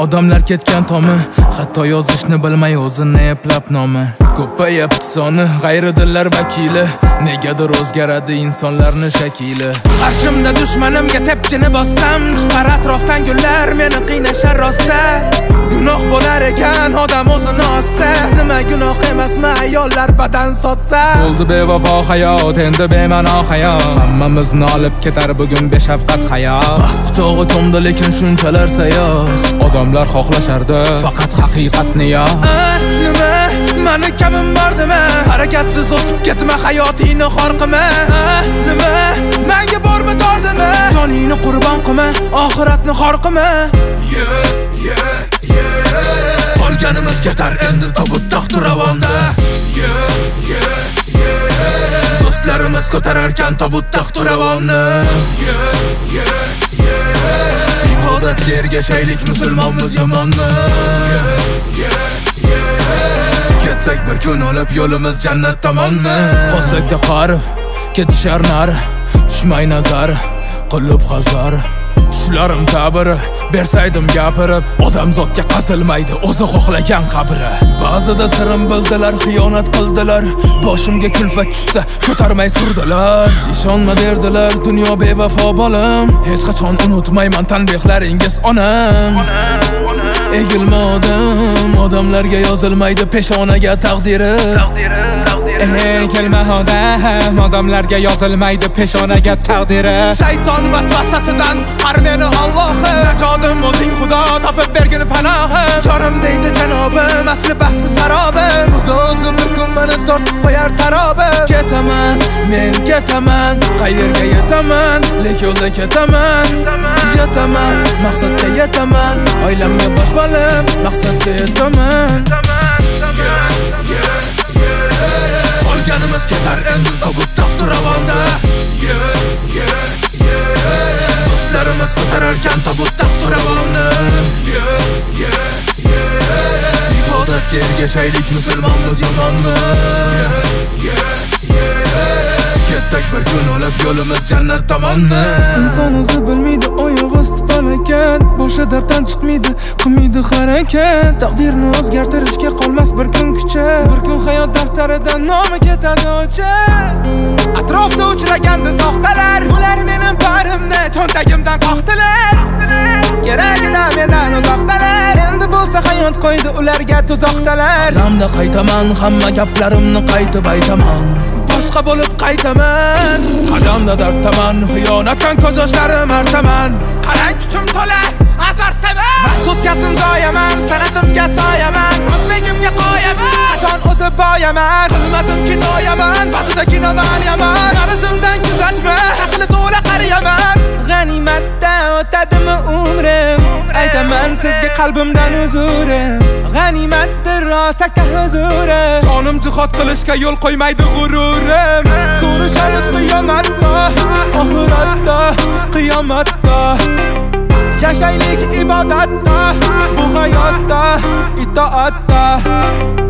Odamlar ketgan tomi, hatto yozishni bilmay o'zini eplab nomi. Ko'payapti soni g'ayridillar vakili, negadir o'zgaradi insonlarning shakili. Qarshimda dushmanimga tepkini bossam, chiqar atrofdan gullar meni qiynashar rosa. Gunoh bo'lar ekan odam o'zini ossa, nima gunoh emasmi ayollar badan sotsa. Bo'ldi bevafo hayot, endi bema'no hayot, hammamizni olib ketar bugun beshafqat hayot. Baxt quchog'i ko'mdi lekin shunchalar sayoz, odamlar xohlashardi faqat haqiqatni yo. Nima mani kamim bordimi, harakatsiz o'tib ketma hayotingni xor qilma. Nima menga bormi dordimi, joningni qurbon qilma, oxiratni xor qilma. Qolganimiz ketar endi tobut taxti ravonda. Do'stlarimiz ko'tararkan tobut taxti ravonni. Ibodatga ergashaylik musulmonmiz yomonmi? Ketsak bir kun olib yo'limiz jannat tomonmi? Qolsakda qarib ketishar nari, tushmay nazar qilib hazar. Tushlarim ta'biri bersaydim gapirib, odamzodga qasilmaydi o'zi xohlagan qabri. Ba'zida sirim bildilar, xiyonat qildilar, boshimga kulfat tushsa ko'tarmay surdilar. Ishonma derdilar dunyo bevafo bolam, hech qachon unutmayman tanbehlaringiz onam. Egilma odam, odamlarga yozilmaydi peshonaga taqdiri. Kelma odam, odamlarga yozilmaydi peshonaga taqdiri. Shayton vasvasasidan qutqar meni Allohim, najotim o'zing Xudo topib bergin panohim. Yorim deydi janobim, asli baxtsiz sarobim, Xudo o'zi bir kun meni tortib qo'yar tarobim. Ketaman, men ketaman, qayerga yetaman, lek yo'lda ketaman. Yetaman, maqsadga yetaman, oilamga bosh bolim, maqsadga yetaman. Qolganimiz ketar endi tobut taxti ravonda. Do'stlarimiz ko'tararkan tobut taxti ravonni. Ibodatga ergashaylik musulmonmiz yomonmi? Ketsak bir kun olib yo'limiz jannat tomonmi? Inson o'zi bilmaydi oyog'i istipalagan, boshi darddan chiqmaydi, qilmaydi harakat. Taqdirni o'zgartirishga qolmas bir kun kucha, bir kun hayot daftaridan nomi ketadi o'chib. Atrofda uchragandi soxtalar, ular mening parimni cho'ntagimdan qoqdilar. Keragida mendan uzoqdalar, endi bo'lsa hayot qo'ydi ularga tuzoqdalar. Qadamda qaytaman, hamma gaplarimni qaytib aytaman, boshqa bo'lib qaytaman. Qadamda dardtaman, xiyonatdan ko'z yoshlarim artaman. Qarang kuchim to'la, azartaman. Vaqt o'tkazim zoyaman, sanatimga soyaman, o'zbegimga qo'yaman. Qachon o'tib boyaman, bilmadim kinoyaman, ba'zida kinoman yaman. Qarzimdan kuzatma, haqli to'la qariyaman. G'animatda o'tadimi umrim, aytaman sizga qalbimdan uzurim. G'animatdir rosakda huzurim, jonim jihod qilishga yo'l qo'ymaydi g'ururim. Ko'rishamiz qiyomatda, oxiratda, qiyomatda. Yashaylik ibodatda, bu hayotda, itoatda.